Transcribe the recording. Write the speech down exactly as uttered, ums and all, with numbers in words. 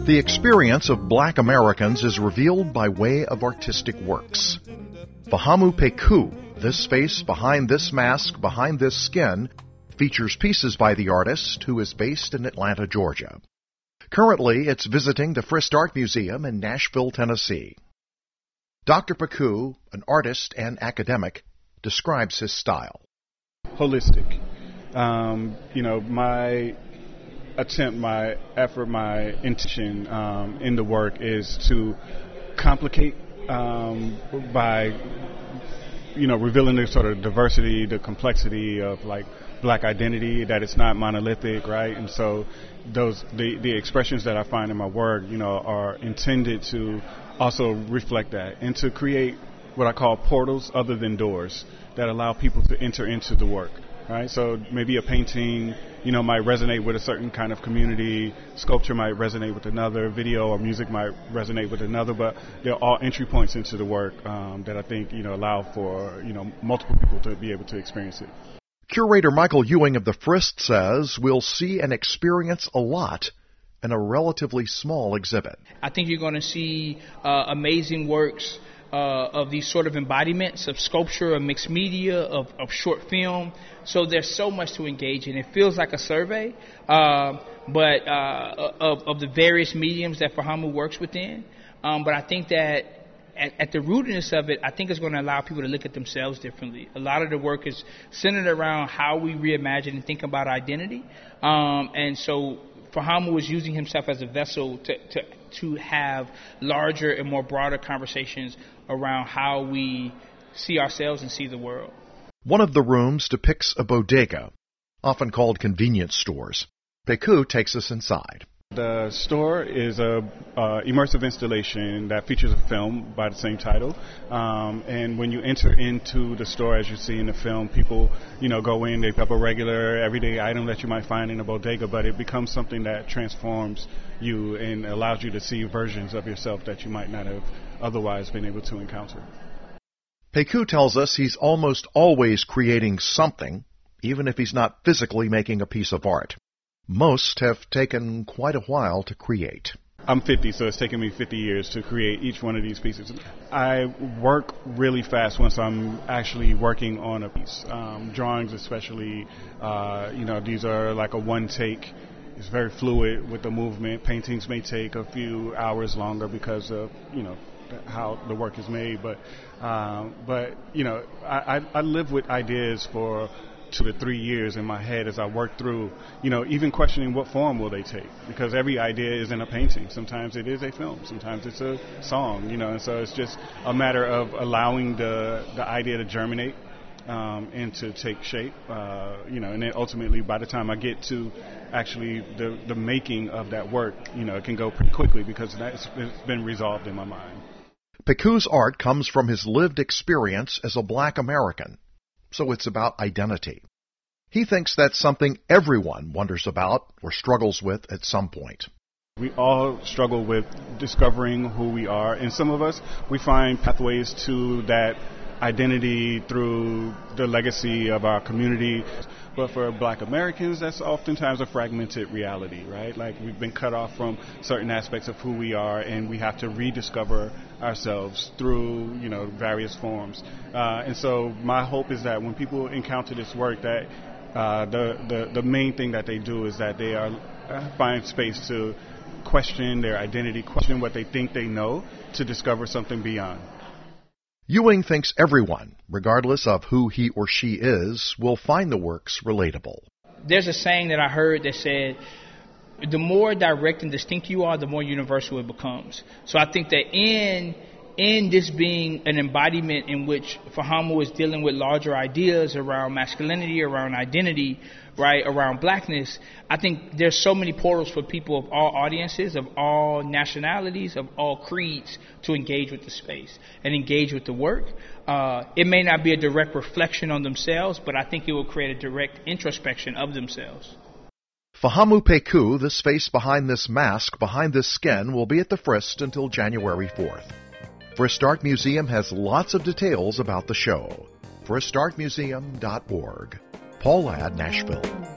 The experience of Black Americans is revealed by way of artistic works. Fahamu Peku, This Face Behind This Mask, Behind This Skin, features pieces by the artist, who is based in Atlanta, Georgia. Currently, it's visiting the Frist Art Museum in Nashville, Tennessee. Doctor Peku, an artist and academic, describes his style. Holistic. Um, you know, my attempt, my effort, my intention um, in the work is to complicate um, by, you know, revealing the sort of diversity, the complexity of like Black identity, that it's not monolithic, right? And so those the the expressions that I find in my work, you know, are intended to also reflect that and to create what I call portals other than doors that allow people to enter into the work. Right, so maybe a painting, you know, might resonate with a certain kind of community. Sculpture might resonate with another. Video or music might resonate with another. But they're all entry points into the work um, that I think, you know, allow for, you know, multiple people to be able to experience it. Curator Michael Ewing of the Frist says we'll see and experience a lot in a relatively small exhibit. I think you're going to see uh, amazing works Uh, of these sort of embodiments of sculpture, of mixed media, of, of short film. So there's so much to engage in. It feels like a survey, uh, but uh, of, of the various mediums that Fahamu works within. Um, but I think that at, at the rootedness of it, I think it's going to allow people to look at themselves differently. A lot of the work is centered around how we reimagine and think about identity. Um, and so Fahamu was using himself as a vessel to, to to have larger and more broader conversations around how we see ourselves and see the world. One of the rooms depicts a bodega, often called convenience stores. Peku takes us inside. The store is a uh, immersive installation that features a film by the same title. Um, and when you enter into the store, as you see in the film, people, you know, go in, they pick up a regular, everyday item that you might find in a bodega, but it becomes something that transforms you and allows you to see versions of yourself that you might not have otherwise been able to encounter. Peku tells us he's almost always creating something, even if he's not physically making a piece of art. Most have taken quite a while to create. I'm fifty, so it's taken me fifty years to create each one of these pieces. I work really fast once I'm actually working on a piece. Um, drawings especially, uh, you know, these are like a one take. It's very fluid with the movement. Paintings may take a few hours longer because of, you know, how the work is made. But, um, but you know, I, I, I live with ideas for two to three years in my head as I work through, you know, even questioning what form will they take, because every idea isn't a painting. Sometimes it is a film, sometimes it's a song, you know, and so it's just a matter of allowing the the idea to germinate um, and to take shape, uh, you know, and then ultimately by the time I get to actually the the making of that work, you know, it can go pretty quickly because that's it's been resolved in my mind. Peku's art comes from his lived experience as a Black American. So it's about identity. He thinks that's something everyone wonders about or struggles with at some point. We all struggle with discovering who we are, and some of us, we find pathways to that identity through the legacy of our community. But for Black Americans, that's oftentimes a fragmented reality, right? Like we've been cut off from certain aspects of who we are, and we have to rediscover ourselves through, you know, various forms. Uh, and so my hope is that when people encounter this work, that uh, the, the the main thing that they do is that they are uh, find space to question their identity, question what they think they know, to discover something beyond. Ewing thinks everyone, regardless of who he or she is, will find the works relatable. There's a saying that I heard that said, the more direct and distinct you are, the more universal it becomes. So I think that in in this being an embodiment in which Fahamu is dealing with larger ideas around masculinity, around identity, right, around blackness, I think there's so many portals for people of all audiences, of all nationalities, of all creeds to engage with the space and engage with the work. Uh, it may not be a direct reflection on themselves, but I think it will create a direct introspection of themselves. Fahamu Peku, This Face Behind This Mask, Behind This Skin, will be at the Frist until January fourth. Frist Art Museum has lots of details about the show. frist art museum dot org. Paul Ladd, Nashville.